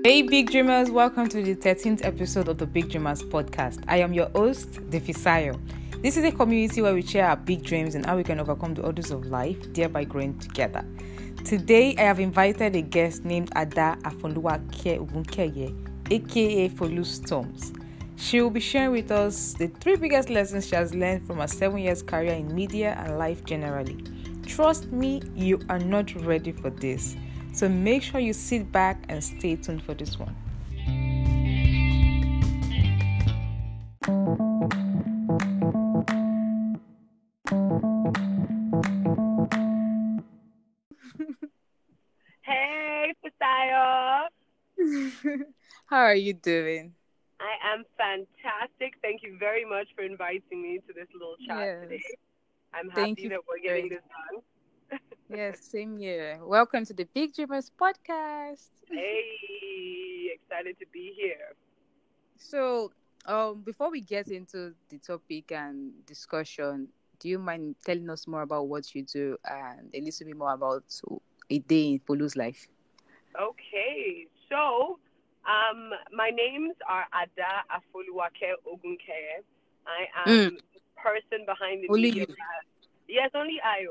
Hey Big Dreamers, welcome to the 13th episode of the Big Dreamers podcast. I am your host, Defisayo. This is a community where we share our big dreams and how we can overcome the odds of life, thereby growing together. Today, I have invited a guest named Ada Afoluwake Ogunkeye, aka Folu Storms. She will be sharing with us the 3 biggest lessons she has learned from her 7 years career in media and life generally. Trust me, you are not ready for this. So make sure you sit back and stay tuned for this one. Hey, Fisayo. How are you doing? I am fantastic. Thank you very much for inviting me to this little chat today. I'm happy that we're getting this done. Yes, same here. Welcome to the Big Dreamers podcast. Hey, excited to be here. So, before we get into the topic and discussion, do you mind telling us more about what you do and a little bit more about a day in Folu's life? Okay, so my names are Ada Afoluwake Ogunkeye. I am the person behind the media brand. Yes, only I.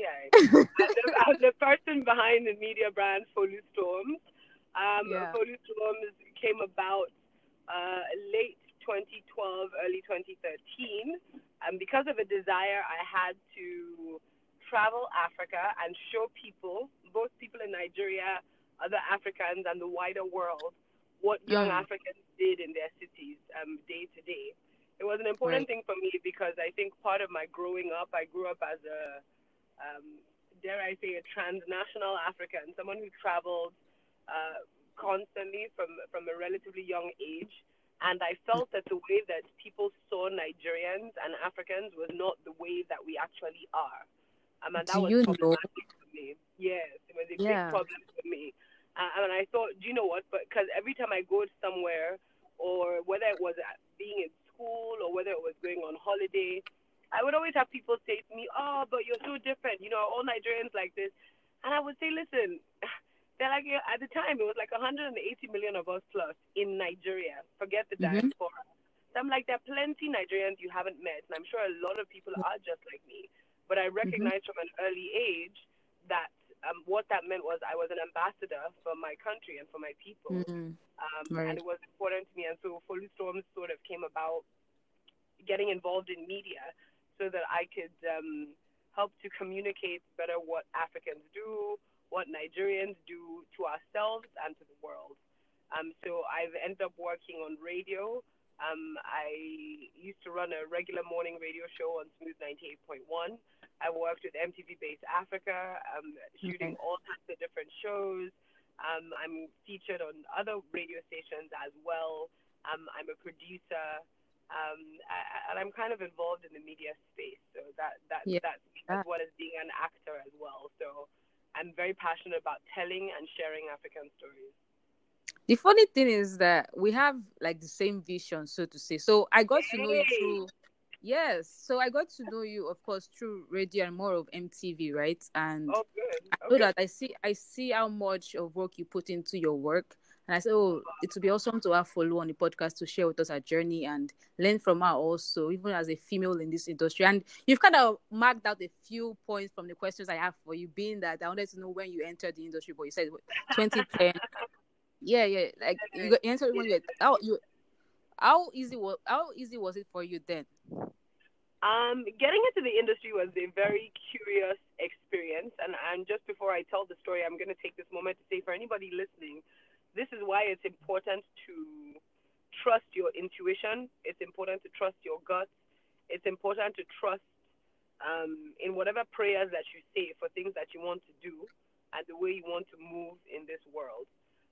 I'm the person behind the media brand Folu Storms. Folu Storms came about late 2012, early 2013, because of a desire I had to travel Africa and show people, both people in Nigeria, other Africans, and the wider world, what young Africans did in their cities day to day. It was an important thing for me because I think part of my growing up, I grew up as a, dare I say, a transnational African, someone who traveled constantly from a relatively young age. And I felt that the way that people saw Nigerians and Africans was not the way that we actually are. And that was problematic for me. Yes, it was a big problem for me. And I thought, do you know what? Because every time I go somewhere, or whether it was being in school or whether it was going on holiday, I would always have people say to me, "Oh, but you're so different. You know, all Nigerians like this." And I would say, "Listen, they're like, at the time it was like 180 million of us plus in Nigeria. Forget the diaspora." So I'm like, there are plenty Nigerians you haven't met, and I'm sure a lot of people are just like me. But I recognized from an early age that what that meant was I was an ambassador for my country and for my people. And it was important to me. And so Folu Storms sort of came about getting involved in media so that I could help to communicate better what Africans do, what Nigerians do to ourselves and to the world. So I've ended up working on radio. I used to run a regular morning radio show on Smooth 98.1. I worked with MTV Base Africa, shooting all types of different shows. I'm featured on other radio stations as well. I'm a producer, and I'm kind of involved in the media space. So that's as well as being an actor as well. So I'm very passionate about telling and sharing African stories. The funny thing is that we have like the same vision, so to say. So I got to know you through, so I got to know you, of course, through radio and more of MTV, right? And I know that I see how much of work you put into your work. And I said, it would be awesome to have Folu on the podcast to share with us our journey and learn from her also, even as a female in this industry. And you've kind of marked out a few points from the questions I have for you, being that I wanted to know when you entered the industry, but you said 2010. Yeah. Like you answered when how easy was it for you then? Getting into the industry was a very curious experience, and just before I tell the story, I'm going to take this moment to say for anybody listening, this is why it's important to trust your intuition. It's important to trust your gut. It's important to trust in whatever prayers that you say for things that you want to do and the way you want to move in this world.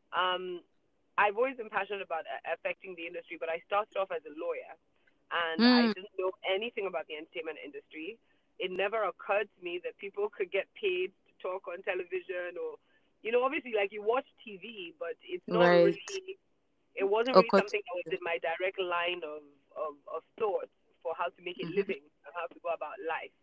I've always been passionate about affecting the industry, but I started off as a lawyer, and I didn't know anything about the entertainment industry. It never occurred to me that people could get paid to talk on television, or, obviously, like, you watch TV, but it's not really, it wasn't really something that was in my direct line of thought for how to make a living and how to go about life.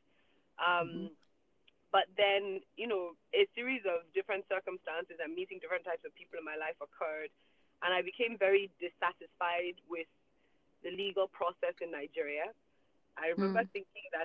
But then, a series of different circumstances and meeting different types of people in my life occurred. and I became very dissatisfied with the legal process in Nigeria. I remember thinking that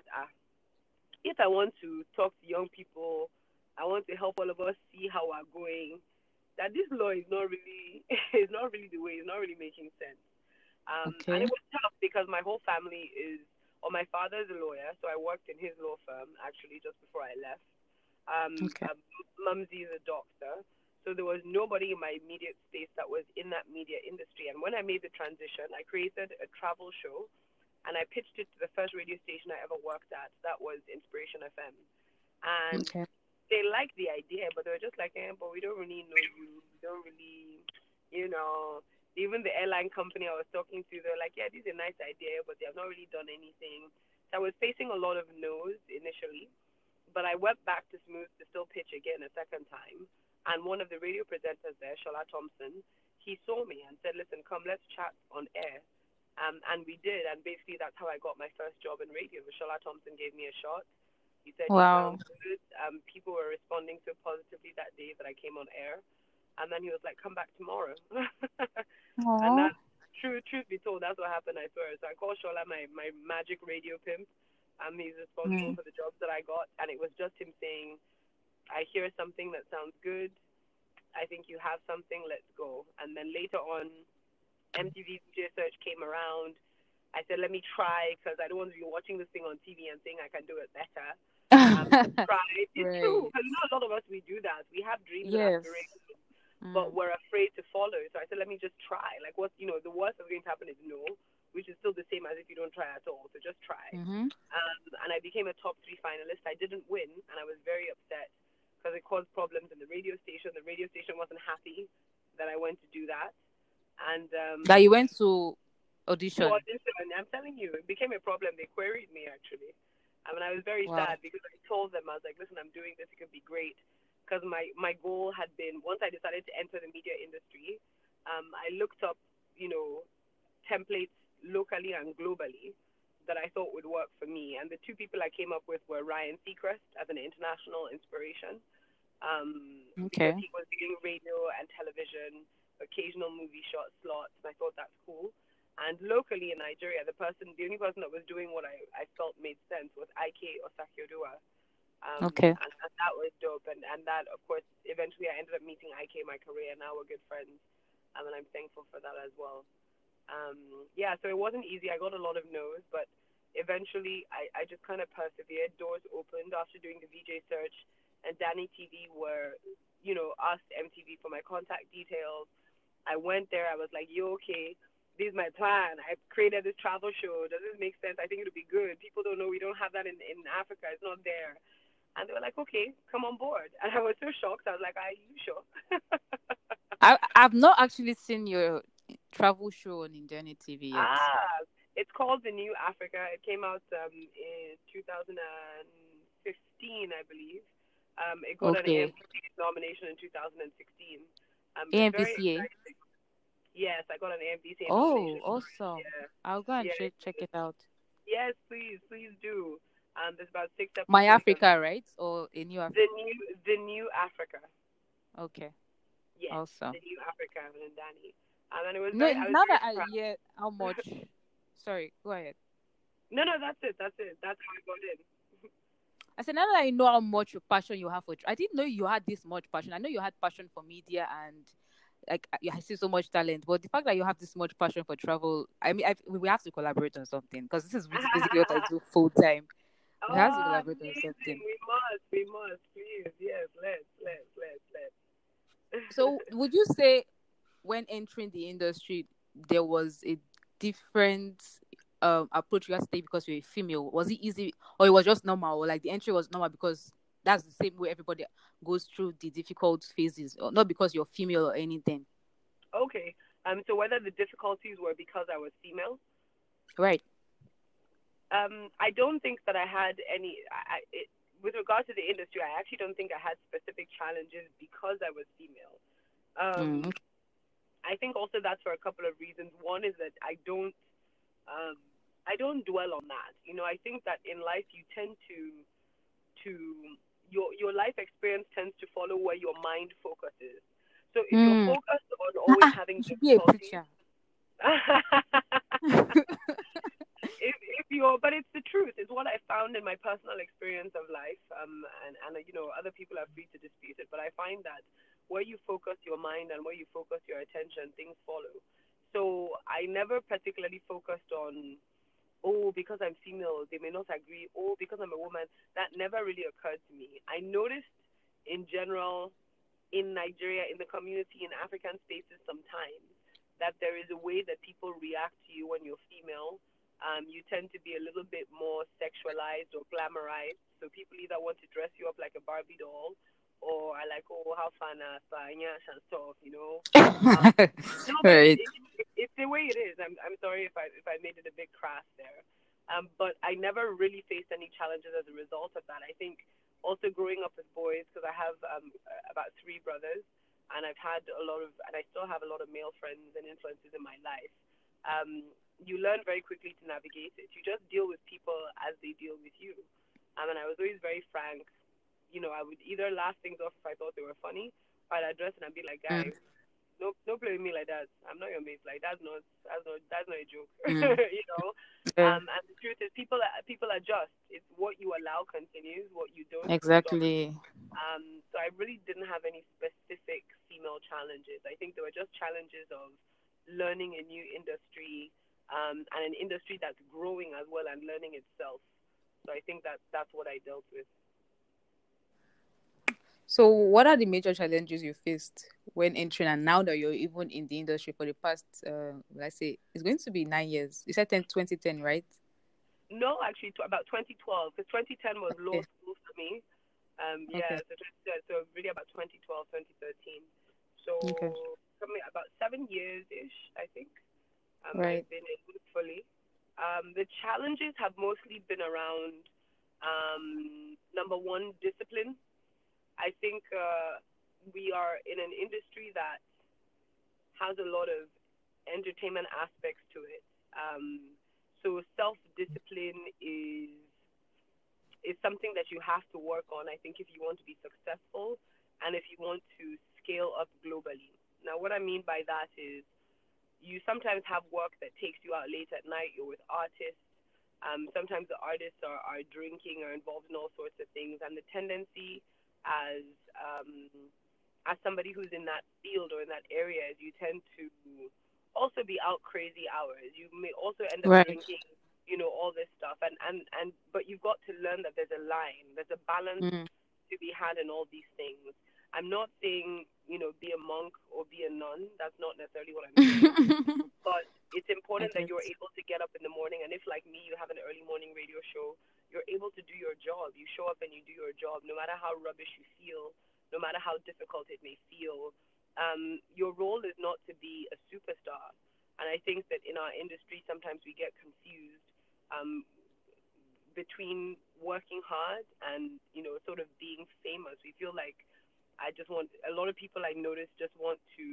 if I want to talk to young people, I want to help all of us see how we're going. That this law is not really is not really the way. It's not really making sense. And Okay. it was tough because my whole family is, or my father's a lawyer, so I worked in his law firm actually just before I left. Okay. Mumsy is a doctor, so there was nobody in my immediate space that was in that media industry. And when I made the transition, I created a travel show, and I pitched it to the first radio station I ever worked at. That was Inspiration FM, and Okay. they liked the idea, but they were just like, but we don't really know you. We don't really, you know. Even the airline company I was talking to, they're like, yeah, this is a nice idea, but they have not really done anything. So I was facing a lot of no's initially, but I went back to Smooth to still pitch again a second time. And one of the radio presenters there, Shola Thompson, he saw me and said, listen, come, let's chat on air. And we did, and basically that's how I got my first job in radio. Shola Thompson gave me a shot. He said, you Wow. sound good. People were responding so positively that day that I came on air. And then he was like, come back tomorrow. And Aw. that, truth be told, that's what happened, I swear. So I called Shola my magic radio pimp. He's responsible Mm. for the jobs that I got. And it was just him saying, I hear something that sounds good. I think you have something. Let's go. And then later on, MTV DJ Search came around. I said, let me try because I don't want to be watching this thing on TV and saying I can do it better. Try. It's true. Right. Because a lot of us, we do that. We have dreams and Yes. aspirations, but we're afraid to follow. So I said, let me just try. Like, what, the worst that's going to happen is no, which is still the same as if you don't try at all. So just try. Mm-hmm. And I became a top 3 finalist. I didn't win, and I was very upset because it caused problems in the radio station. The radio station wasn't happy that I went to do that. And That you went to to audition. audition, I'm telling you, it became a problem. They queried me, actually. I mean, I was very Wow. sad because I told them, I was like, listen, I'm doing this. It could be great. Because my goal had been, once I decided to enter the media industry, I looked up, templates locally and globally that I thought would work for me. And the 2 people I came up with were Ryan Seacrest as an international inspiration, because Okay. he was doing radio and television, occasional movie shot slots, and I thought that's cool. And locally in Nigeria, the only person that was doing what I felt made sense was Ike Osakiodua. Okay. And that was dope. And that, of course, eventually I ended up meeting Ike in my career, and now we're good friends. And I'm thankful for that as well. Yeah, so it wasn't easy. I got a lot of no's, but eventually I just kind of persevered. Doors opened after doing the VJ search, and Danny TV asked MTV for my contact details. I went there. I was like, yo, okay, this is my plan. I created this travel show. Does this make sense? I think it'll be good. People don't know. We don't have that in Africa. It's not there. And they were like, okay, come on board. And I was so shocked. I was like, are you sure? I've not actually seen your travel show on Indiana TV yet. It's called The New Africa. It came out in 2015, I believe. It got an Okay. AMPC nomination in 2016. It's very AMPCA. exciting. Yes, I got an AMPC Oh, nomination. awesome. Yeah, I'll go and yeah. check it out. Yes, please do. There's about 6 My episodes. Africa, right? Or a new Africa? The New Africa. Okay. Yes, Awesome. The New Africa and Danny. And it was No, I was now very that I proud. hear how much. Sorry, go ahead. No, that's it. That's how I got in. I said, now that I know how much passion you have for, I didn't know you had this much passion. I know you had passion for media and like I see so much talent, but the fact that you have this much passion for travel, I mean, we have to collaborate on something because this is basically what I do full time. We have to Oh, collaborate on amazing. something. We must, please. Yes, let's. So, would you say when entering the industry, there was a different approach you had to take because you're a female? Was it easy or it was just normal? Or like the entry was normal because that's the same way everybody goes through the difficult phases, or not because you're female or anything? Okay. So whether the difficulties were because I was female, Right. I don't think that I had any. With regard to the industry, I actually don't think I had specific challenges because I was female. Mm. I think also that's for a couple of reasons. One is that I don't dwell on that. I think that in life you tend to your life experience tends to follow where your mind focuses. So if you're focused on always having You should be a difficulty, preacher. if you're, but it's the truth. It's what I found in my personal experience of life. And you know, other people are free to dispute it, but I find that where you focus your mind and where you focus your attention, things follow. So I never particularly focused on, oh, because I'm female, they may not agree. Oh, because I'm a woman, that never really occurred to me. I noticed in general in Nigeria, in the community, in African spaces sometimes, that there is a way that people react to you when you're female. You tend to be a little bit more sexualized or glamorized. So people either want to dress you up like a Barbie doll, or are like, oh, how fun, and stuff, you know. No, but Right. it's the way it is. I'm sorry if I made it a bit crass there. But I never really faced any challenges as a result of that. I think also growing up with boys, because I have about three brothers, and I've had a lot of, and I still have a lot of male friends and influences in my life. You learn very quickly to navigate it. You just deal with people as they deal with you. And I was always very frank. You know, I would either laugh things off if I thought they were funny, or I'd address it and be like, guy, don't play with me like that. I'm not your mate. Like that's not a joke. Mm. You know. Yeah, And the truth is, people adjust. It's what you allow continues. What you don't stops. exactly. So I really didn't have any specific female challenges. I think there were just challenges of learning a new industry, and an industry that's growing as well and learning itself. So I think that's what I dealt with. So, what are the major challenges you faced when entering, and now that you're even in the industry for the past, let's say, it's going to be 9 years? You said 2010, right? No, actually, about 2012, because 2010 was law Okay. school for me. Okay. Yeah, so really about 2012, 2013. So Okay. coming about 7 years ish, I think. Right. I've been in it fully. The challenges have mostly been around number one, discipline. I think we are in an industry that has a lot of entertainment aspects to it. So self discipline is something that you have to work on, I think, if you want to be successful and if you want to scale up globally. Now, what I mean by that is you sometimes have work that takes you out late at night. You're with artists. Sometimes the artists are drinking or involved in all sorts of things. And the tendency as um, as somebody who's in that field or in that area is you tend to also be out crazy hours. You may also end up Right. drinking, you know, all this stuff. And but you've got to learn that there's a line, there's a balance Mm. to be had in all these things. I'm not saying, you know, be a monk or be a nun. That's not necessarily what I'm saying. But it's I important that get. you're able to get up in the morning. And if, like me, you have an early morning radio show, you're able to do your job. You show up and you do your job, no matter how rubbish you feel, no matter how difficult it may feel. Your role is not to be a superstar. And I think that in our industry, sometimes we get confused um, between working hard and, you know, sort of being famous. We feel like I just want, a lot of people I notice just want to,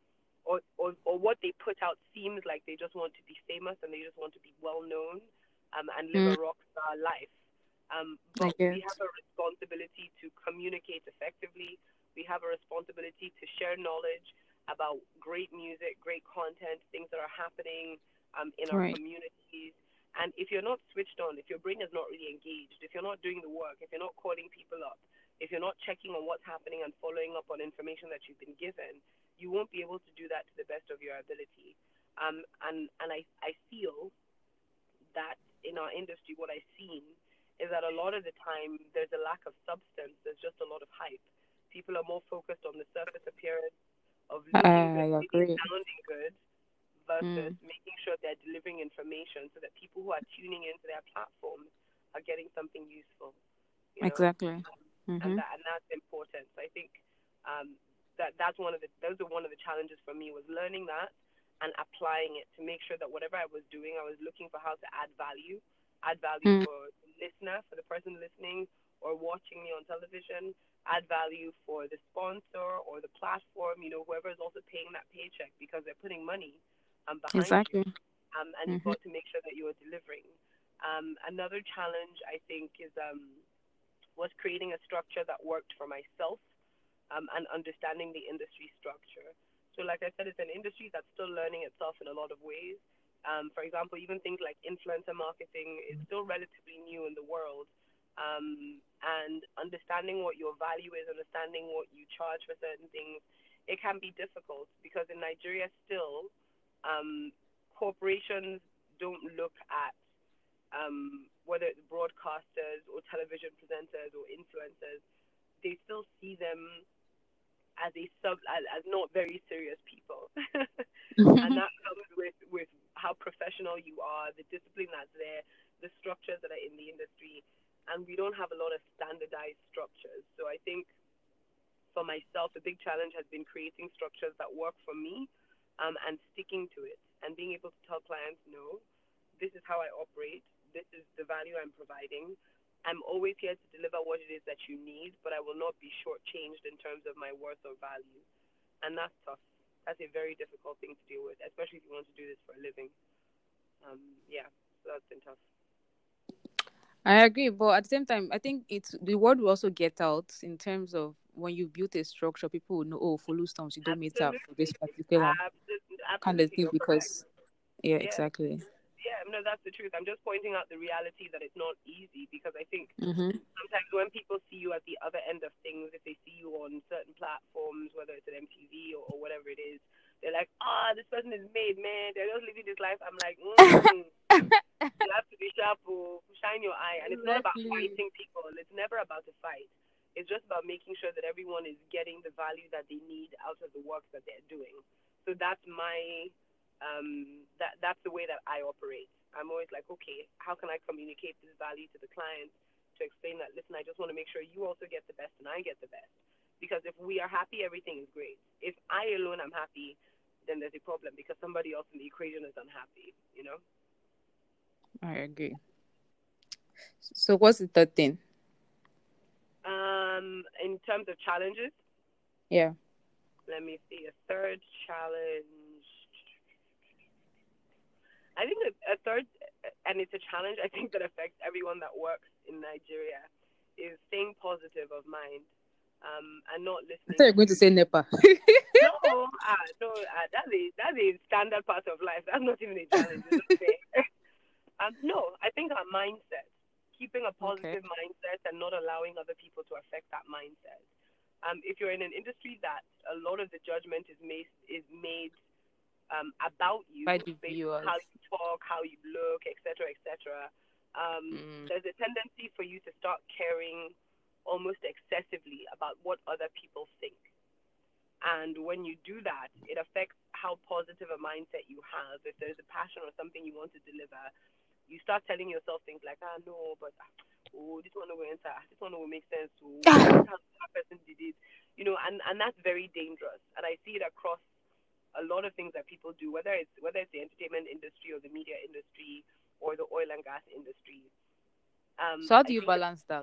or what they put out seems like they just want to be famous and they just want to be well known, and live Mm. a rock star life. I But we get. have a responsibility to communicate effectively. We have a responsibility to share knowledge about great music, great content, things that are happening in our Right. communities. And if you're not switched on, if your brain is not really engaged, if you're not doing the work, if you're not calling people up, if you're not checking on what's happening and following up on information that you've been given, you won't be able to do that to the best of your ability. And I feel that in our industry, what I've seen is that a lot of the time there's a lack of substance. There's just a lot of hype. People are more focused on the surface appearance of looking good, I maybe agree. sounding good, versus Mm. making sure they're delivering information so that people who are tuning into their platforms are getting something useful, you know, Exactly. and Mm-hmm. that's important. So I think um, that's one of the those are one of the challenges for me was learning that and applying it to make sure that whatever I was doing, I was looking for how to add value Mm. for the listener, for the person listening or watching me on television, add value for the sponsor or the platform, you know, whoever is also paying that paycheck because they're putting money behind you, Exactly. and you've Mm-hmm. got to make sure that you are delivering. Another challenge I think is was creating a structure that worked for myself, and understanding the industry structure. So, like I said, it's an industry that's still learning itself in a lot of ways. For example, even things like influencer marketing is still relatively new in the world. And understanding what your value is, understanding what you charge for certain things, it can be difficult because in Nigeria still, um, corporations don't look at whether it's broadcasters or television presenters or influencers, they still see them as as not very serious people, and that comes with how professional you are, the discipline that's there, the structures that are in the industry, and we don't have a lot of standardized structures. So I think for myself, a big challenge has been creating structures that work for me, and sticking to it, and being able to tell clients, no, this is how I operate, this is the value I'm providing. I'm always here to deliver what it is that you need, but I will not be shortchanged in terms of my worth or value. And that's tough. That's a very difficult thing to deal with, especially if you want to do this for a living. Yeah, so that's been tough. I agree, but at the same time, I think it's the word will also get out in terms of when you build a structure, people will know, oh, for loose stones, you don't meet up for this particular kind of Absolutely, thing you're correct. because, yeah, Yeah, exactly. yeah, no, that's the truth. I'm just pointing out the reality that it's not easy because I think Mm-hmm. sometimes when people see you at the other end of things, if they see you on certain platforms, whether it's an MTV or whatever it is, they're like, this person is made, man. They're just living this life. I'm like, you have to be sharp, shine your eye. And it's not about Exactly. fighting people. It's never about a fight. It's just about making sure that everyone is getting the value that they need out of the work that they're doing. So that's that's the way that I operate. I'm always like, okay, how can I communicate this value to the client to explain that, listen, I just want to make sure you also get the best and I get the best. Because if we are happy, everything is great. If I alone am happy, then there's a problem because somebody else in the equation is unhappy, you know? I agree. So what's the third thing? In terms of challenges, Yeah. let me see. A third challenge. I think a third, and it's a challenge I think that affects everyone that works in Nigeria, is staying positive of mind, and not I thought listening you were going to. to say NEPA. No, no, that's a standard part of life. That's not even a challenge. It's okay. No, I think our mindset, keeping a Okay. positive mindset and not allowing other people to affect that mindset. If you're in an industry that a lot of the judgment is made about By you the based on how viewers. you talk, how you look, etc., etc., Mm. there's a tendency for you to start caring almost excessively about what other people think. And when you do that, it affects how positive a mindset you have. If there's a passion or something you want to deliver, you start telling yourself things like, no, but this one will enter, this one will make sense. This is how that person did it, and that's very dangerous. And I see it across a lot of things that people do, whether it's the entertainment industry or the media industry or the oil and gas industry. So how I do you think balance that?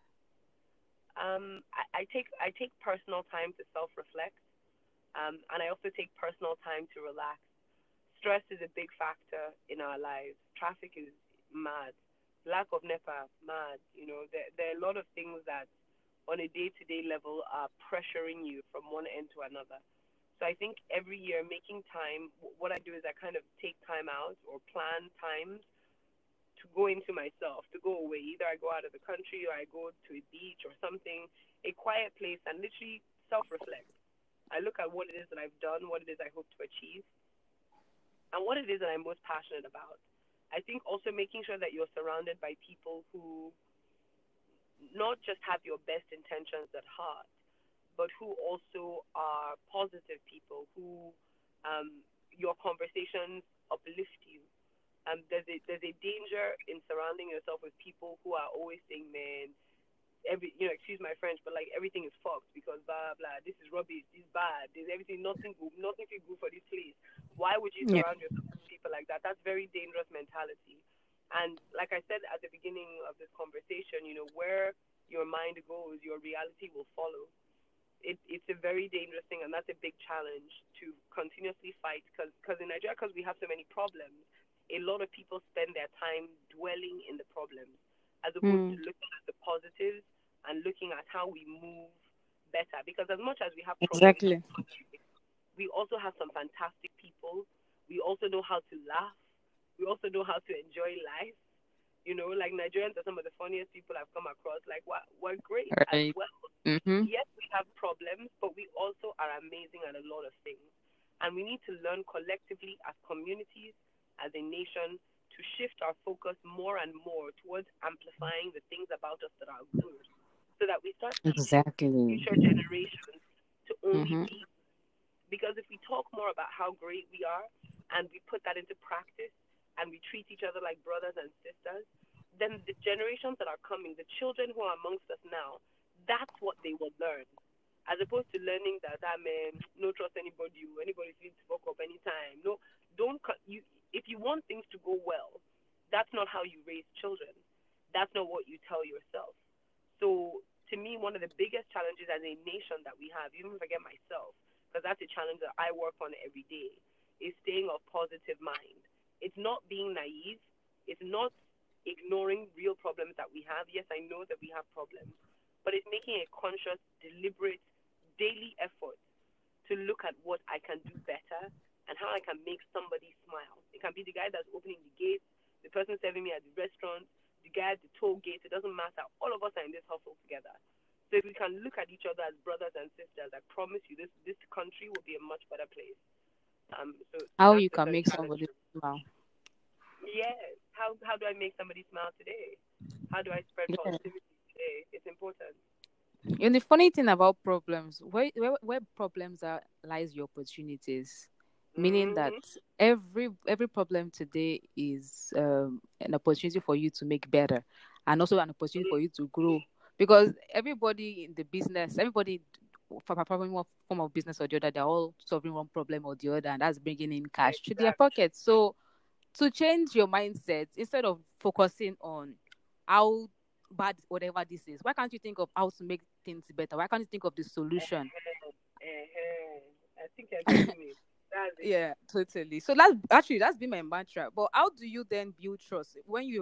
I take personal time to self reflect, and I also take personal time to relax. Stress is a big factor in our lives. Traffic is mad. Lack of NEPA, mad. There are a lot of things that on a day-to-day level are pressuring you from one end to another. So I think every year making time, what I do is I kind of take time out or plan times to go into myself, to go away. Either I go out of the country or I go to a beach or something, a quiet place, and literally self-reflect. I look at what it is that I've done, what it is I hope to achieve, and what it is that I'm most passionate about. I think also making sure that you're surrounded by people who not just have your best intentions at heart, but who also are positive people who your conversations uplift you. There's a danger in surrounding yourself with people who are always saying, "Man, excuse my French, but like everything is fucked because blah blah. This is rubbish. This is bad. There's everything, nothing good, nothing feel good for this place." Why would you Yeah. surround yourself with people like that? That's very dangerous mentality. And like I said at the beginning of this conversation, where your mind goes, your reality will follow. It's a very dangerous thing, and that's a big challenge to continuously fight. Because in Nigeria, because we have so many problems, a lot of people spend their time dwelling in the problems as opposed to Mm. looking at the positives and looking at how we move better. Because as much as we have problems, Exactly. we also have some fantastic people. We also know how to laugh. We also know how to enjoy life. You know, like Nigerians are some of the funniest people I've come across. Like, we're great as Right. well. Mm-hmm. Yes, we have problems, but we also are amazing at a lot of things. And we need to learn collectively as communities, as a nation, to shift our focus more and more towards amplifying the things about us that are good so that we start teaching Exactly. future generations to only Mm-hmm. be. Because if we talk more about how great we are and we put that into practice and we treat each other like brothers and sisters, then the generations that are coming, the children who are amongst us now, that's what they will learn. As opposed to learning that no trust anybody, anybody needs to fuck up anytime. No, don't you. If you want things to go well, that's not how you raise children. That's not what you tell yourself. So to me, one of the biggest challenges as a nation that we have, even if I get myself, because that's a challenge that I work on every day, is staying of positive mind. It's not being naive. It's not ignoring real problems that we have. Yes, I know that we have problems, but it's making a conscious, deliberate, daily effort to look at what I can do better and how I can make somebody smile. It can be the guy that's opening the gates, the person serving me at the restaurant, the guy at the toll gate. It doesn't matter. All of us are in this hustle together. So if we can look at each other as brothers and sisters, I promise you, this country will be a much better place. So How that's you the can current make challenge. somebody smile. Yes. How do I make somebody smile today? How do I spread Yeah. positivity today? It's important. And the funny thing about problems, where problems are lies your opportunities. Meaning that Mhm. every problem today is an opportunity for you to make better, and also an opportunity for you to grow. Because everybody in the business, everybody from probably one form of business or the other, they're all solving one problem or the other, and that's bringing in cash to their Exactly. pockets. So to change your mindset, instead of focusing on how bad whatever this is, why can't you think of how to make things better? Why can't you think of the solution? Uh-huh. I think you're getting me. That's it. Yeah, totally. So that's been my mantra. But how do you then build trust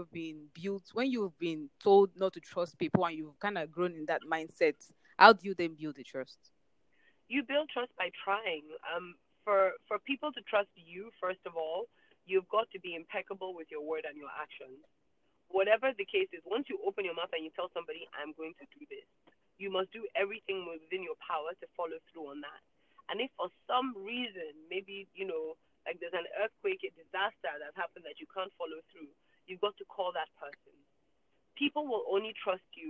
when you've been told not to trust people and you've kind of grown in that mindset? How do you then build the trust? You build trust by trying. For people to trust you, first of all, you've got to be impeccable with your word and your actions. Whatever the case is, once you open your mouth and you tell somebody, I'm going to do this, you must do everything within your power to follow through on that. And if for some reason, maybe, like there's an earthquake, a disaster that happened that you can't follow through, you've got to call that person. People will only trust you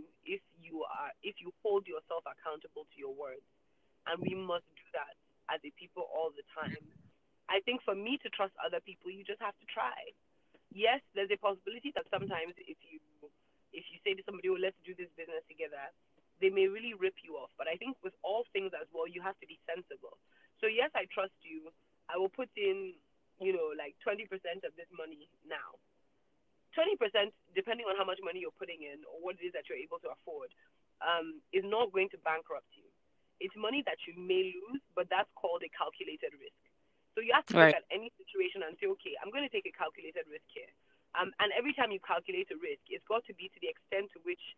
if you hold yourself accountable to your words. And we must do that as a people all the time. I think for me to trust other people, you just have to try. Yes, there's a possibility that sometimes if you say to somebody, "Oh, let's do this business together," they may really rip you off. But I think with all things as well, you have to be sensible. So yes, I trust you. I will put in, like 20% of this money now. 20%, depending on how much money you're putting in or what it is that you're able to afford, is not going to bankrupt you. It's money that you may lose, but that's called a calculated risk. So you have to look Right. at any situation and say, okay, I'm going to take a calculated risk here. And every time you calculate a risk, it's got to be to the extent to which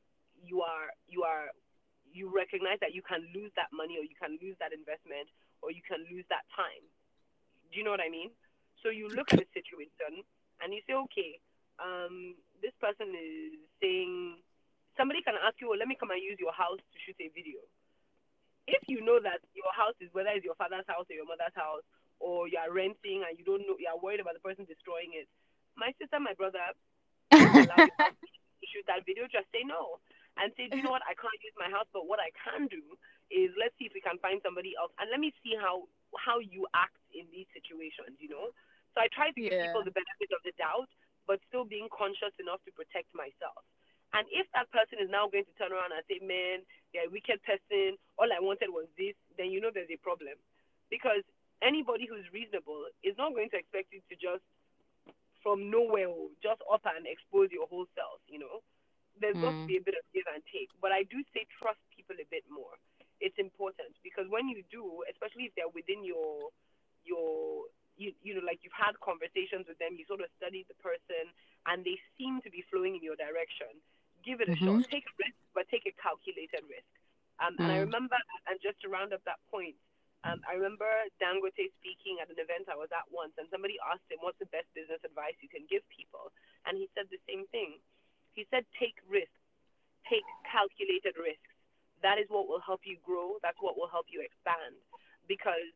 you recognize that you can lose that money or you can lose that investment or you can lose that time. Do you know what I mean? So you look at a situation and you say, okay, this person is saying, somebody can ask you, well, let me come and use your house to shoot a video. If you know that your house is whether it's your father's house or your mother's house, or you are renting and you don't know, you are worried about the person destroying it, my sister, my brother won't allow you to shoot that video. Just say no and say, do you know what? I can't use my house, but what I can do is let's see if we can find somebody else and let me see how you act in these situations. So I try to give people Yeah. the benefit of the doubt, but still being conscious enough to protect myself. And if that person is now going to turn around and say, man, you're a wicked person, all I wanted was this, then you know there's a problem. Because anybody who's reasonable is not going to expect you to just from nowhere just up and expose your whole self. There's got to Mm. be a bit of give and take. But I do say trust people a bit more. It's important because when you do, especially if they're within your like you've had conversations with them, you sort of studied the person and they seem to be flowing in your direction, give it a Mm-hmm. shot. Take a risk, but take a calculated risk. And I remember, and just to round up that point, I remember Dangote speaking at an event I was at once, and somebody asked him, what's the best business advice you can give people? And he said the same thing. He said, take risks, take calculated risks. That is what will help you grow. That's what will help you expand. Because,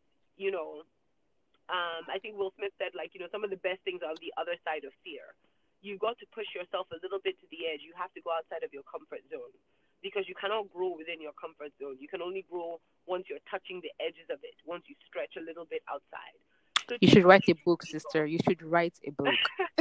I think Will Smith said, some of the best things are on the other side of fear. You've got to push yourself a little bit to the edge. You have to go outside of your comfort zone, because you cannot grow within your comfort zone. You can only grow once you're touching the edges of it, once you stretch a little bit outside. So you should write a book, sister. You should write a book.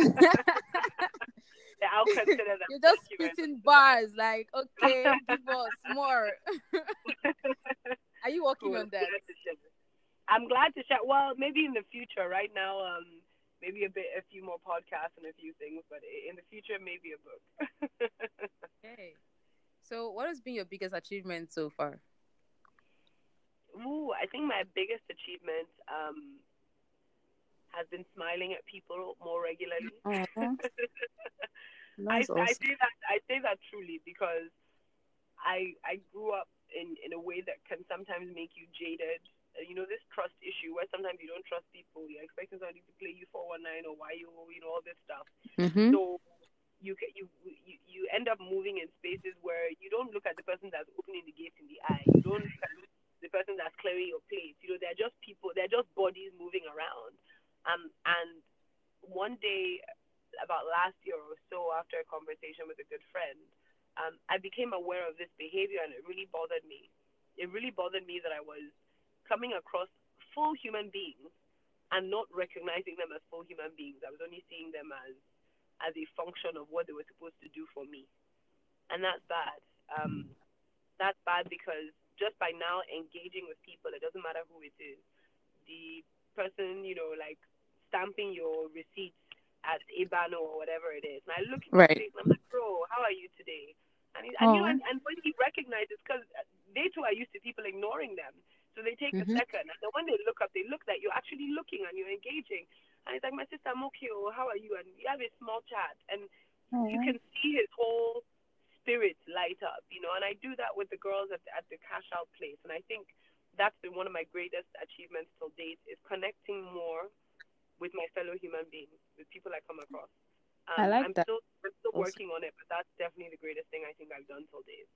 I'll consider that. You're just spitting bars like, okay, give us more. Are you working on that? I'm glad to share. Well, maybe in the future. Right now, maybe a few more podcasts and a few things, but in the future, maybe a book. Okay. So, what has been your biggest achievement so far? I think my biggest achievement has been smiling at people more regularly. That's awesome. I say that truly, because I grew up in a way that can sometimes make you jaded. This trust issue where sometimes you don't trust people. You're expecting somebody to play you 419 or why you all this stuff. Mm-hmm. So you end up moving in spaces where you don't look at the person that's opening the gate in the eye. You don't look at the person that's clearing your plates. They're just people. They're just bodies moving around. And one day, about last year or so, after a conversation with a good friend, I became aware of this behavior, and it really bothered me. It really bothered me that I was coming across full human beings and not recognizing them as full human beings. I was only seeing them as a function of what they were supposed to do for me. And that's bad. That's bad because just by now engaging with people, it doesn't matter who it is. The person, stamping your receipts at Ibano or whatever it is. And I look at his face and I'm like, bro, how are you today? And when he recognizes, because they too are used to people ignoring them. So they take a second. And then when they look up, they look that you're actually looking and you're engaging. And he's like, my sister, I'm okay. Or how are you? And you have a small chat. And you can see his whole spirit light up, And I do that with the girls at the cash out place. And I think that's been one of my greatest achievements till date, is connecting more with my fellow human beings, with people I come across. I like that. I'm still working on it, but that's definitely the greatest thing I think I've done till date.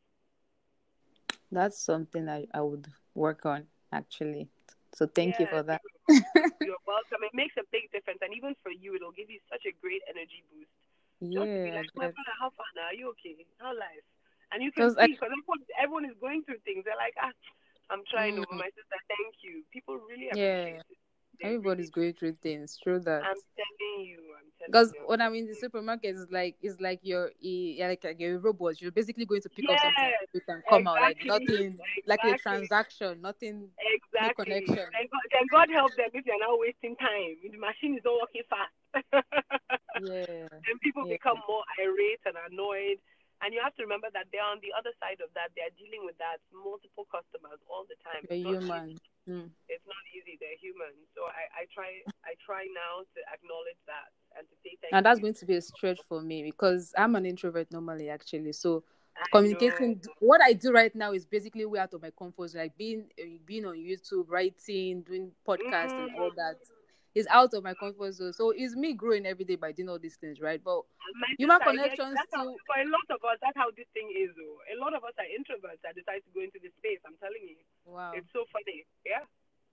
That's something I would work on, actually. So thank you for that. You're welcome. It makes a big difference. And even for you, it'll give you such a great energy boost. Yeah. Just to be like, how far now? Are you okay? How life? And you can see, because everyone is going through things. They're like, I'm trying over my sister. Thank you. People really appreciate it. Everybody's going through things. True that. I'm telling you. Because when I'm in the supermarket, it's like you're a robot. You're basically going to pick up something. You can come out like nothing, like a transaction, nothing. No connection. Then God help them if you're not wasting time. The machine is not working fast. And people become more irate and annoyed. And you have to remember that they're on the other side of that. They're dealing with that multiple customers all the time. They're human. It's not easy. They're human. So I try now to acknowledge that and to say thank you. And that's going to be a stretch for me because I'm an introvert normally, actually. So communicating, what I do right now is basically way out of my comfort zone, like being on YouTube, writing, doing podcasts and all that. Is out of my comfort zone. So it's me growing every day by doing all these things, right? But human connections too. For a lot of us, that's how this thing is, though. A lot of us are introverts that decide to go into this space. I'm telling you. Wow. It's so funny. Yeah.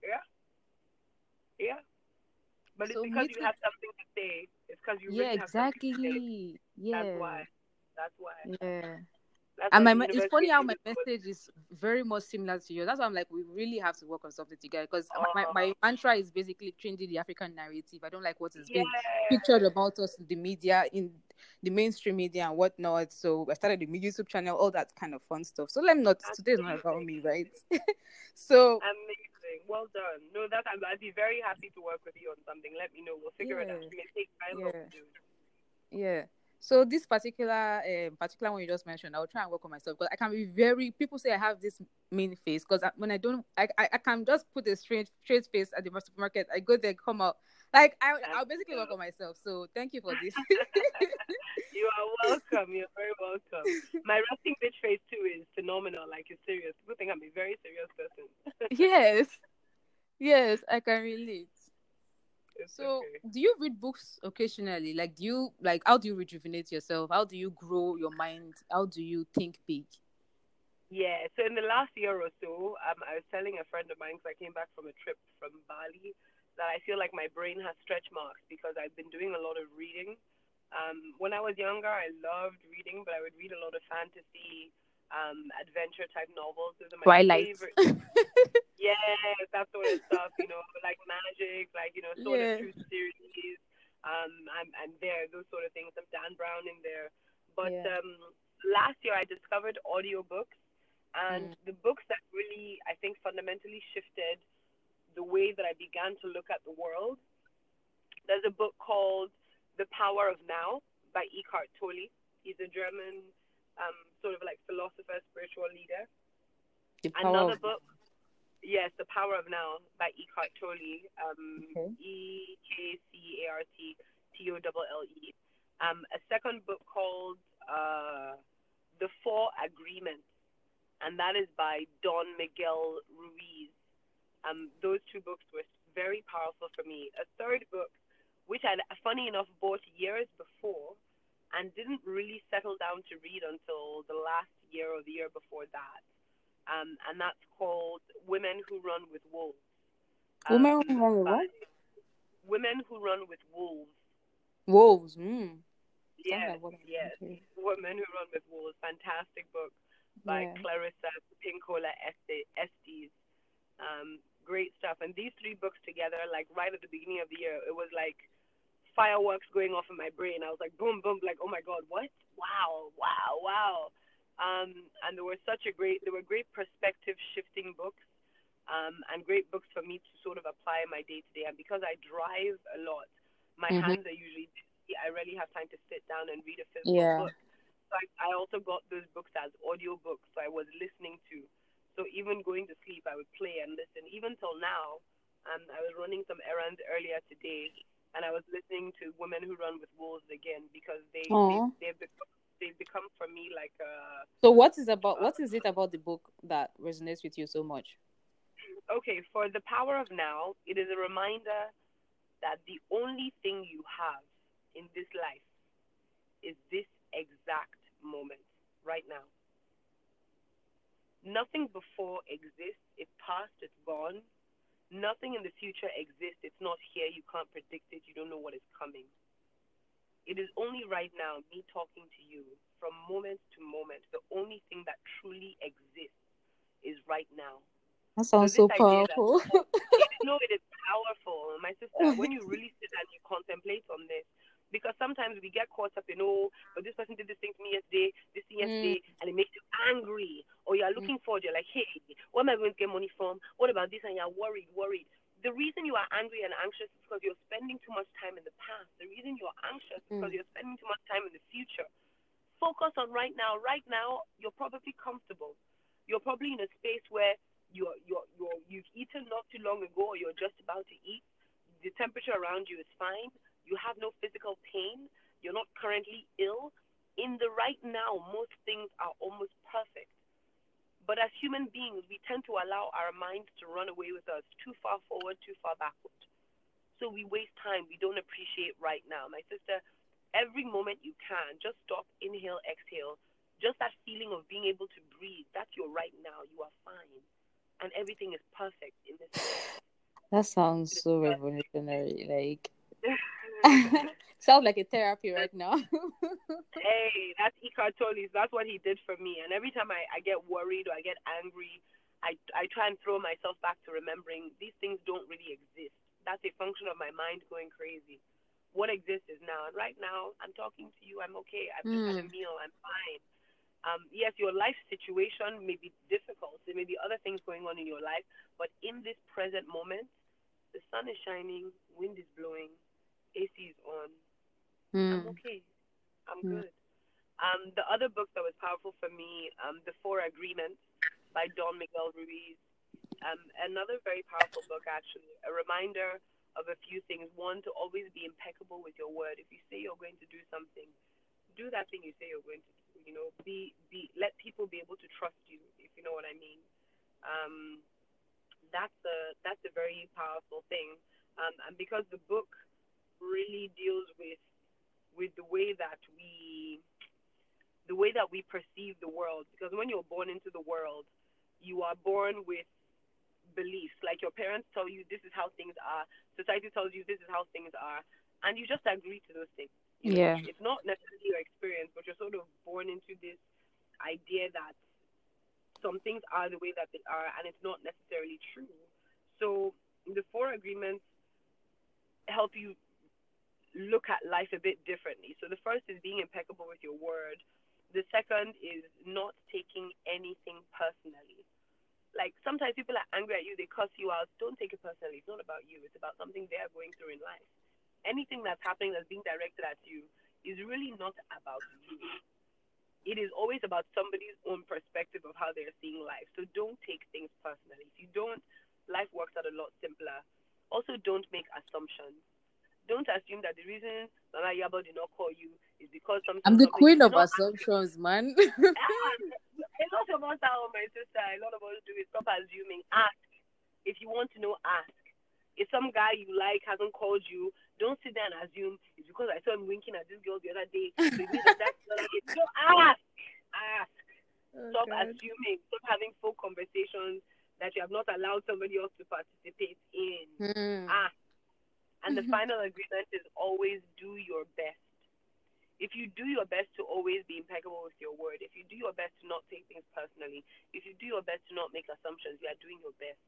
But it's because you have something to say. It's because you really have something to say. Yeah. That's why. Yeah. And it's funny how my message is very much similar to yours. That's why I'm like, we really have to work on something together. Because my mantra is basically changing the African narrative. I don't like what is being pictured about us in the media, in the mainstream media and whatnot. So I started a YouTube channel, all that kind of fun stuff. So today's not about me, right? So amazing. Well done. No, I'd be very happy to work with you on something. Let me know. We'll figure it out. It may take time to do. Yeah. So this particular one you just mentioned, I'll try and work on myself because I can be people say I have this mean face because when I don't, I can just put a straight face at the supermarket. I go there, come out, Like And I'll basically work on myself. So thank you for this. you are welcome. You're very welcome. My resting bitch face too is phenomenal. Like it's serious. People think I'm a very serious person. Yes. Yes, I can relate. It's So, okay. do you read books occasionally? Like, do you like how do you rejuvenate yourself? How do you grow your mind? How do you think big? Yeah. So in the last year or so, I was telling a friend of mine because I came back from a trip from Bali that I feel like my brain has stretch marks because I've been doing a lot of reading. When I was younger, I loved reading, but I would read a lot of fantasy, adventure type novels. Those are my Twilight. favorite. Yes, that sort of stuff, like magic, like, Sword of Yeah. Truth series. I'm there, those sort of things. Some Dan Brown in there. But Yeah. last year I discovered audiobooks, and Mm. the books that really, I think, fundamentally shifted the way that I began to look at the world. There's a book called The Power of Now by Eckhart Tolle. He's a German sort of like philosopher, spiritual leader. The power Another of book, yes, The Power of Now by Eckhart Tolle, okay. Eckhart Tolle. A second book called The Four Agreements, and that is by Don Miguel Ruiz. Those two books were very powerful for me. A third book, which I, funny enough, bought years before and didn't really settle down to read until the last year or the year before that. And that's called Women Who Run with Wolves. Women who run with By what? Women Who Run with Wolves. Wolves. Mm. Sounds Yes, like what yes. okay. Women Who Run with Wolves. Fantastic book by Yeah. Clarissa Pinkola Estes. Great stuff. And these three books together, like right at the beginning of the year, it was like fireworks going off in my brain. I was like, boom, boom, like, oh my God, what? Wow, wow, wow. And they were great perspective shifting books, and great books for me to sort of apply in my day to day. And because I drive a lot, my Mm-hmm. hands are usually busy. I rarely have time to sit down and read a physical Yeah. book. So I also got those books as audio books, so I was listening to. So even going to sleep, I would play and listen. Even till now, I was running some errands earlier today, and I was listening to Women Who Run with Wolves again because Oh. they've become for me like So what is it about the book that resonates with you so much? okay, for The Power of Now, it is a reminder that the only thing you have in this life is this exact moment right now. Nothing before exists. It's past, it's gone. Nothing in the future exists. It's not here. You can't predict it. You don't know what is coming. It is only right now, me talking to you, from moment to moment. The only thing that truly exists is right now. That So sounds this so idea that, powerful. oh, it is powerful, my sister. When you really sit and you contemplate on this, because sometimes we get caught up in, oh, but this person did this thing to me yesterday, this thing Mm, yesterday, and it makes you angry. Or you're mm, looking forward, you're like, hey, where am I going to get money from? What about this? And you're worried. The reason you are angry and anxious is because you're spending too much time in the past. The reason you're anxious is because mm. you're spending too much time in the future. Focus on right now. Right now, you're probably comfortable. You're probably in a space where you've eaten not too long ago, or you're just about to eat. The temperature around you is fine. You have no physical pain. You're not currently ill. In the right now, most things are almost perfect. But as human beings, we tend to allow our minds to run away with us too far forward, too far backward. So we waste time. We don't appreciate right now. My sister, every moment you can, just stop, inhale, exhale. Just that feeling of being able to breathe, that's your right now. You are fine. And everything is perfect in this moment. That sounds so revolutionary. Like sounds like a therapy right now. Hey, that's Eckhart Tolle. That's what he did for me. And every time I get worried or I get angry, I try and throw myself back to remembering these things don't really exist. That's a function of my mind going crazy. What exists is now. And right now, I'm talking to you. I'm okay. I've just had a Mm. meal. I'm fine. Yes, your life situation may be difficult. There may be other things going on in your life. But in this present moment, the sun is shining, wind is blowing, AC is on. I'm Mm. okay. I'm Mm. good. The other book that was powerful for me, The Four Agreements by Don Miguel Ruiz. Another very powerful book, actually, a reminder of a few things. One, to always be impeccable with your word. If you say you're going to do something, do that thing you say you're going to do. You know, let people be able to trust you, if you know what I mean. Um, that's a very powerful thing. And because the book really deals with the way that we perceive the world. Because when you're born into the world, you are born with beliefs. Like your parents tell you this is how things are, society tells you this is how things are, and you just agree to those things. You know, Yeah. it's not necessarily your experience, but you're sort of born into this idea that some things are the way that they are, and it's not necessarily true. So the four agreements help you look at life a bit differently. So the first is being impeccable with your word. The second is not taking anything personally. Like sometimes people are angry at you, they cuss you out. Don't take it personally. It's not about you. It's about something they are going through in life. Anything that's happening that's being directed at you is really not about you. It is always about somebody's own perspective of how they're seeing life. So don't take things personally. If you don't, life works out a lot simpler. Also, don't make assumptions. Don't assume that the reason Mama Yabo did not call you is because I'm something, the something. queen You of cannot assumptions, man. a lot of us are, my sister, a lot of us do is stop assuming. Ask. If you want to know, ask. If some guy you like hasn't called you, don't sit there and assume it's because I saw him winking at this girl the other day. So it means that's the other day. So ask. Ask. Oh, Stop God. assuming. Stop having full conversations that you have not allowed somebody else to participate in. Ask. And the final agreement is always do your best. If you do your best to always be impeccable with your word, if you do your best to not take things personally, if you do your best to not make assumptions, you are doing your best.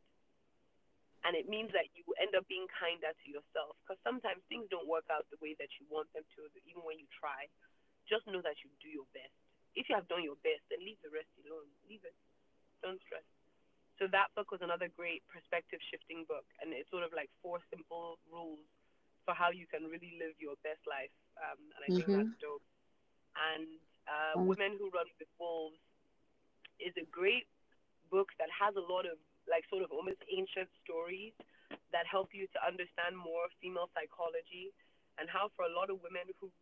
And it means that you end up being kinder to yourself. Because sometimes things don't work out the way that you want them to, even when you try. Just know that you do your best. If you have done your best, then leave the rest alone. Leave it. Don't stress. So that book was another great perspective shifting book, and it's sort of like 4 simple rules for how you can really live your best life, and I think that's dope. And Women Who Run with Wolves is a great book that has a lot of like sort of almost ancient stories that help you to understand more female psychology and how for a lot of women who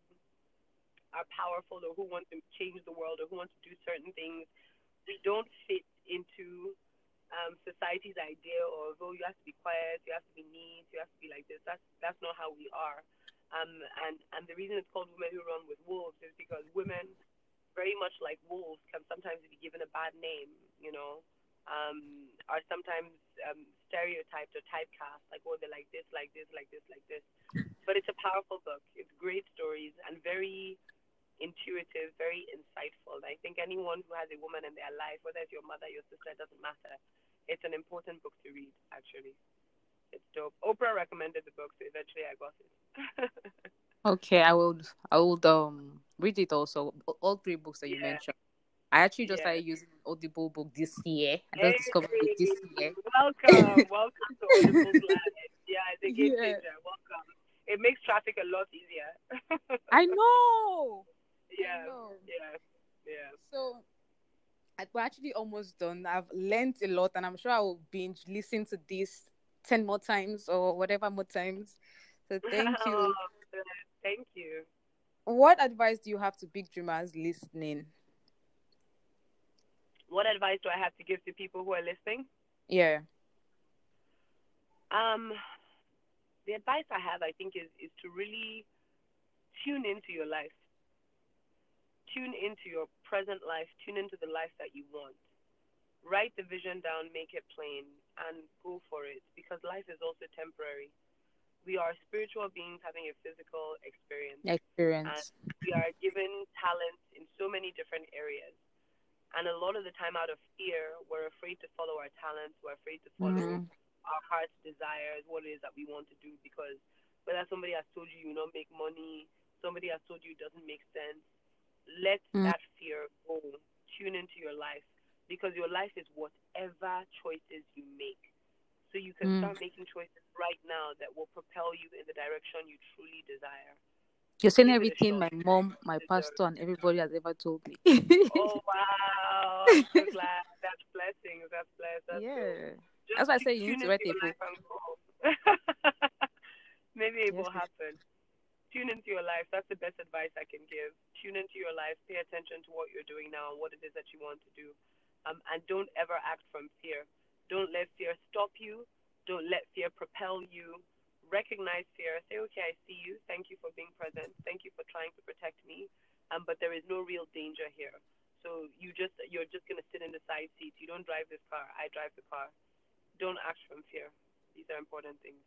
are powerful or who want to change the world or who want to do certain things, we don't fit into society's idea of, oh, you have to be quiet, you have to be neat, you have to be like this. That's not how we are. And the reason it's called Women Who Run with Wolves is because women, very much like wolves, can sometimes be given a bad name, you know, are sometimes stereotyped or typecast, like, oh, they're like this, like this, like this, like this. But it's a powerful book. It's great stories and very intuitive, very insightful. And I think anyone who has a woman in their life, whether it's your mother, your sister, it doesn't matter. It's an important book to read, actually. It's dope. Oprah recommended the book, so eventually I got it. Okay, I would read it also. All 3 books that you mentioned. I actually just started using Audible book this year. I just discovered it this year. Welcome to Audible's land. Yeah, it's a game changer. Welcome. It makes traffic a lot easier. I know. Yeah. I know. Yeah. So we're actually almost done. I've learned a lot, and I'm sure I will binge listen to this 10 more times or whatever more times. So thank you. Thank you. What advice do you have to big dreamers listening? What advice do I have to give to people who are listening? Yeah. The advice I have, I think, is to really tune into your life. Tune into your present life. Tune into the life that you want. Write the vision down, make it plain, and go for it, because life is also temporary. We are spiritual beings having a physical experience. And we are given talents in so many different areas. And a lot of the time, out of fear, we're afraid to follow our talents. We're afraid to follow our heart's desires, what it is that we want to do, because whether somebody has told you you don't make money, somebody has told you it doesn't make sense, let that fear go. Tune into your life, because your life is whatever choices you make. So you can start making choices right now that will propel you in the direction you truly desire. You're saying everything my mom, my pastor, and everybody has ever told me. Oh, wow. I'm so glad. That's blessings. That's blessed. That's good. That's why I say you need to write a book. Maybe it Yes. will happen. Tune into your life. That's the best advice I can give. Tune into your life. Pay attention to what you're doing now and what it is that you want to do. And don't ever act from fear. Don't let fear stop you. Don't let fear propel you. Recognize fear. Say, okay, I see you. Thank you for being present. Thank you for trying to protect me. But there is no real danger here. So you're just gonna sit in the side seat. You don't drive this car. I drive the car. Don't act from fear. These are important things.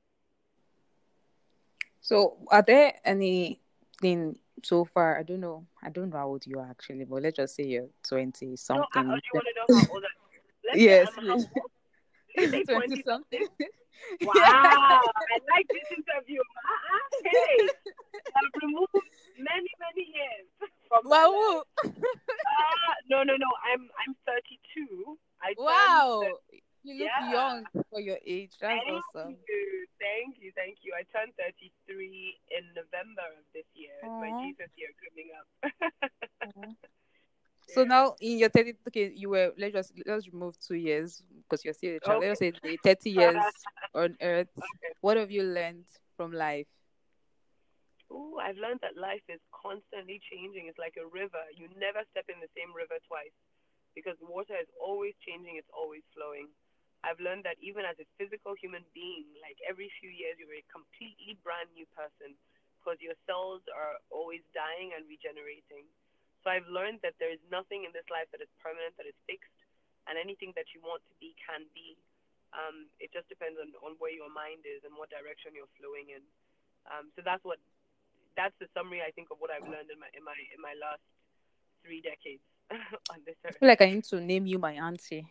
So, are there anything so far? I don't know. I don't know how old you are actually, but let's just say you're 20 No, something. do you want to know how old I am? Let's say Yes, how please. old? Did you say 20 20 something. something? Wow, I like this interview. Hey, I've removed many, many years from my life. Wow. No. I'm 32. I turned Wow. You look yeah. young for your age. That's awesome. Thank you. I turned 33 in November of this year. It's my Aww. Jesus year coming up. Aww. So now in your 30, okay, you were, let's remove 2 years because you're still a child. Okay. Let's say the 30 years on earth. Okay. What have you learned from life? Ooh, I've learned that life is constantly changing. It's like a river. You never step in the same river twice because water is always changing. It's always flowing. I've learned that even as a physical human being, like every few years, you're a completely brand new person because your cells are always dying and regenerating. So I've learned that there is nothing in this life that is permanent, that is fixed, and anything that you want to be can be. It just depends on where your mind is and what direction you're flowing in. So that's the summary I think of what I've learned in my last 3 decades on this I earth. feel like I need to name you my auntie.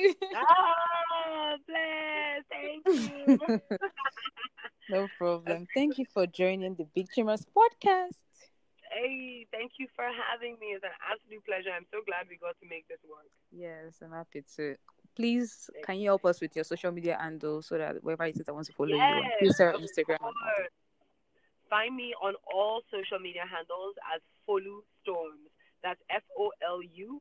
Bless, thank you. No problem. Thank you for joining the Big Dreamers podcast. Hey, thank you for having me. It's an absolute pleasure. I'm so glad we got to make this work. Yes, I'm happy to. Please, can you help us with your social media handle so that wherever it is I want to follow you on Twitter, Instagram, and all that? Find me on all social media handles as Folu Storms. That's FOLUSTORMS.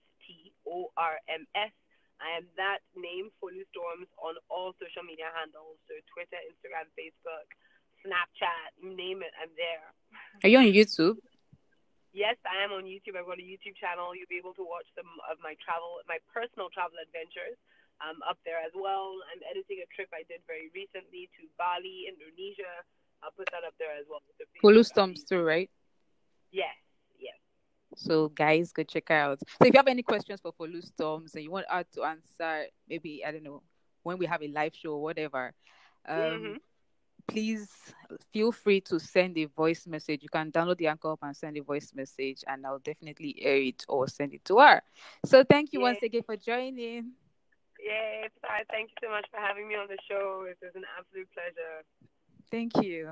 I am that name, Folu Storms, on all social media handles. So Twitter, Instagram, Facebook, Snapchat, you name it, I'm there. Are you on YouTube? Yes, I am on YouTube. I've got a YouTube channel. You'll be able to watch some of my personal travel adventures up there as well. I'm editing a trip I did very recently to Bali, Indonesia. I'll put that up there as well. Folu Storms too, right? Yes. So guys, go check out. So if you have any questions for Folu Storms and you want her to answer, maybe, I don't know, when we have a live show or whatever, please feel free to send a voice message. You can download the Anchor app and send a voice message, and I'll definitely air it or send it to her. So thank you once again for joining. Yay. Thank you so much for having me on the show. It was an absolute pleasure. Thank you.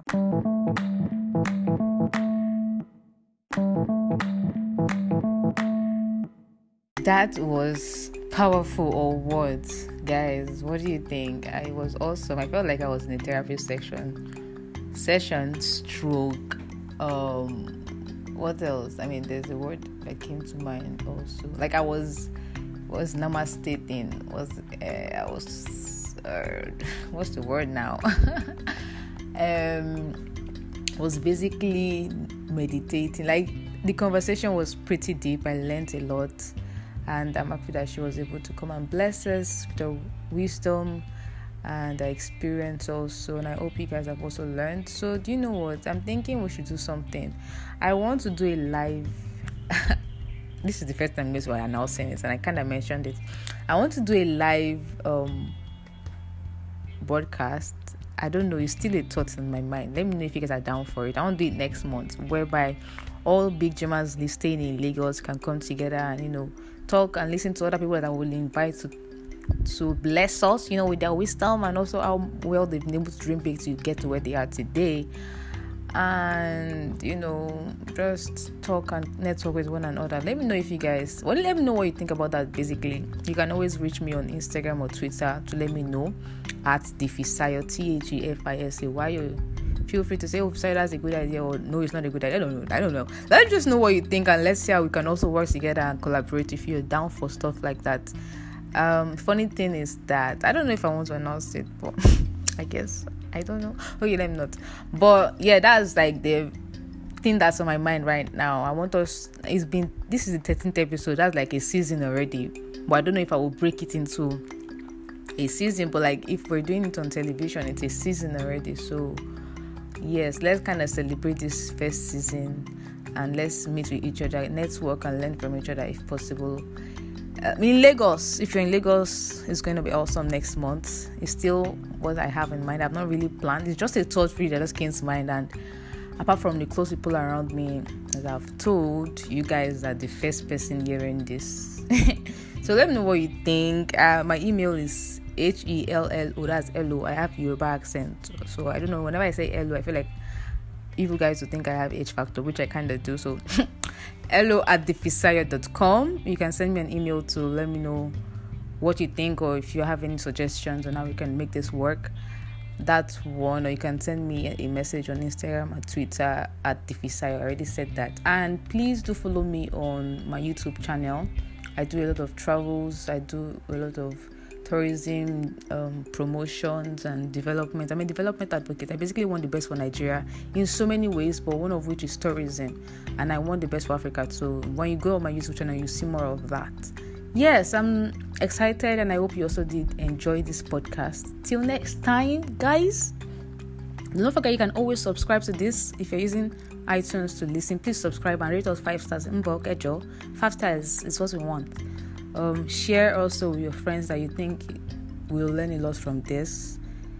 That was powerful, or words, guys. What do you think? I was awesome. I felt like I was in a therapy session stroke. What else? I mean, there's a word that came to mind also. Like I was namastating. What's the word now? Was basically meditating. Like the conversation was pretty deep. I learned a lot. And I'm happy that she was able to come and bless us with her wisdom and her experience also. And I hope you guys have also learned. So do you know what? I'm thinking we should do something. I want to do a live. This is the first time this was announcing it, and I kind of mentioned it. I want to do a live broadcast. I don't know. It's still a thought in my mind. Let me know if you guys are down for it. I want to do it next month, whereby all big Germans staying in Lagos can come together and talk and listen to other people that will invite to bless us, with their wisdom and also how well they've been able to dream big to get to where they are today. And just talk and network with one another. Let me know if you guys let me know what you think about that. Basically, you can always reach me on Instagram or Twitter to let me know at Thefisayo, TheFisayo. Feel free to say, Fisayo, that's a good idea, or no, it's not a good idea. I don't know. Let's just know what you think, and let's see how we can also work together and collaborate if you're down for stuff like that. Funny thing is that I don't know if I want to announce it, but I guess. I don't know. Okay, let me not. But yeah, that's like the thing that's on my mind right now. This is the 13th episode. That's like a season already. But I don't know if I will break it into a season. But like if we're doing it on television, it's a season already. So yes, let's kind of celebrate this first season and let's meet with each other, network and learn from each other if possible. In Lagos, if you're in Lagos, it's going to be awesome next month. It's still what I have in mind. I've not really planned. It's just a thought really that just came to mind. And apart from the close people around me, as I've told you guys, are the first person hearing this. So let me know what you think. My email is HELLO. That's LO. I have Yoruba accent, so I don't know. Whenever I say LO, I feel like you guys would think I have H factor, which I kind of do. So hello@thefisayo.com. You can send me an email to let me know what you think, or if you have any suggestions on how we can make this work. That's one. Or you can send me a message on Instagram or Twitter @thefisayo. I already said that. And please do follow me on my YouTube channel. I do a lot of travels. I do a lot of tourism, promotions and development. I'm a development advocate. I basically want the best for Nigeria in so many ways, but one of which is tourism, and I want the best for Africa. So when you go on my YouTube channel, you see more of that. Yes, I'm excited, and I hope you also did enjoy this podcast. Till next time, guys, don't forget you can always subscribe to this. If you're using iTunes to listen, please subscribe and rate us 5 stars. 5 stars is what we want. Share also with your friends that you think will learn a lot from this.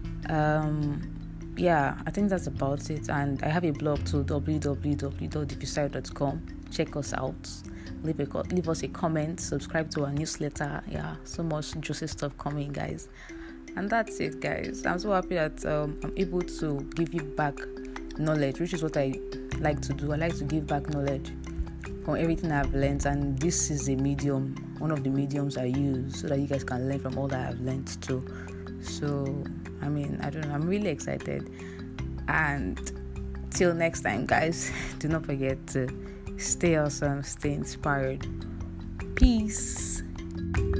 Yeah, I think that's about it. And I have a blog to www.thefisayo.com. Check us out. Leave us a comment. Subscribe to our newsletter. Yeah, so much juicy stuff coming, guys. And that's it, guys. I'm so happy that I'm able to give you back knowledge, which is what I like to do. I like to give back knowledge from everything I've learned, and this is a medium, one of the mediums I use, so that you guys can learn from all that I've learned too. So I don't know, I'm really excited. And till next time, guys, do not forget to stay awesome, stay inspired. Peace.